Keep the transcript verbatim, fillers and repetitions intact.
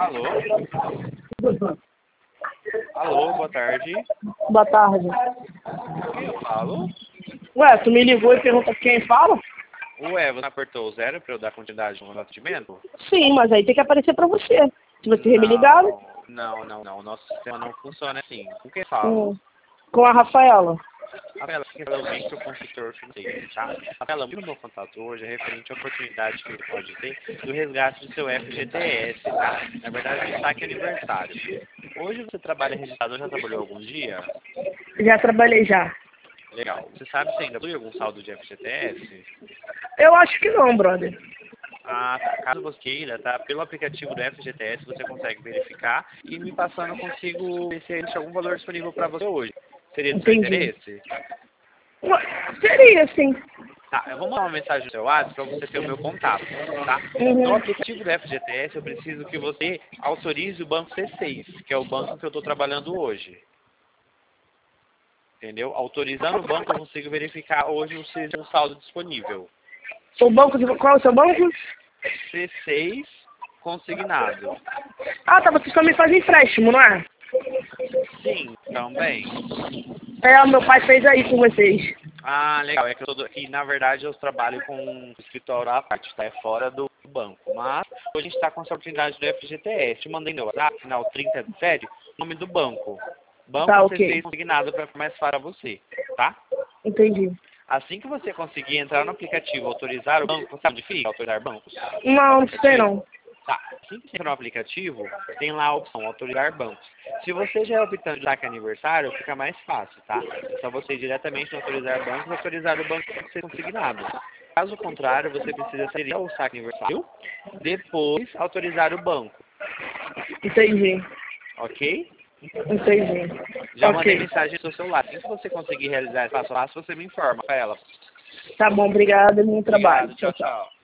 Alô? Alô, boa tarde. Boa tarde. Quem eu falo? Ué, tu me ligou e pergunta quem fala? Ué, você apertou o zero para eu dar continuidade no atendimento? Sim, mas aí tem que aparecer pra você. Se você ter me ligado. Não, não, não, não. O nosso sistema não funciona assim. Com quem falo? Hum, com a Rafaela. Rafaela, quem fala é o microconsultor financeiro, tá? Rafaela, o meu contato hoje é referente à oportunidade que ele pode ter do resgate do seu F G T S, tá? Na verdade, o saque é aniversário. Hoje você trabalha registrado, já trabalhou algum dia? Já trabalhei já. Legal. Você sabe se ainda tem algum saldo de F G T S? Eu acho que não, brother. Ah, tá. Caso você queira, tá? Pelo aplicativo do F G T S você consegue verificar e me passando eu consigo ver se existe algum valor disponível para você hoje. Seria do seu Entendi. interesse? Ué, seria, sim. Tá, eu vou mandar uma mensagem no seu WhatsApp para você ter o meu contato, tá? Uhum. No aplicativo do F G T S eu preciso que você autorize o banco C seis, que é o banco que eu estou trabalhando hoje. Entendeu? Autorizando o banco eu consigo verificar hoje o seu saldo disponível. O banco de... Qual é o seu banco? C seis consignado. Ah, tá, vocês também fazem empréstimo, não é? Sim, também. É, o meu pai fez aí com vocês. Ah, legal. É que, eu tô, que na verdade eu trabalho com um escritório à parte, tá? É fora do banco. Mas hoje a gente está com essa oportunidade do F G T S. Te mandei no WhatsApp, final trinta de sete, nome do banco. Banco Tá, C ok. seis consignado para ficar mais fácil para você, tá? Entendi. Assim que você conseguir entrar no aplicativo, autorizar o banco, sabe onde fica? Autorizar bancos? Não, não sei não. Tá. Assim que você entra no aplicativo, tem lá a opção autorizar bancos. Se você já é optando de saque aniversário, fica mais fácil, tá? É só você ir diretamente no autorizar bancos e autorizar o banco para ser consignado. Caso contrário, você precisa ser o saque aniversário, depois autorizar o banco, Entendi. ok? Entendi. Já mandei Ok. mensagem no seu celular. Assim que você conseguir realizar esse passo a passo, você me informa, Rafaela. Tá bom, obrigada. Bom trabalho. Obrigado, Tchau, tchau, tchau. tchau.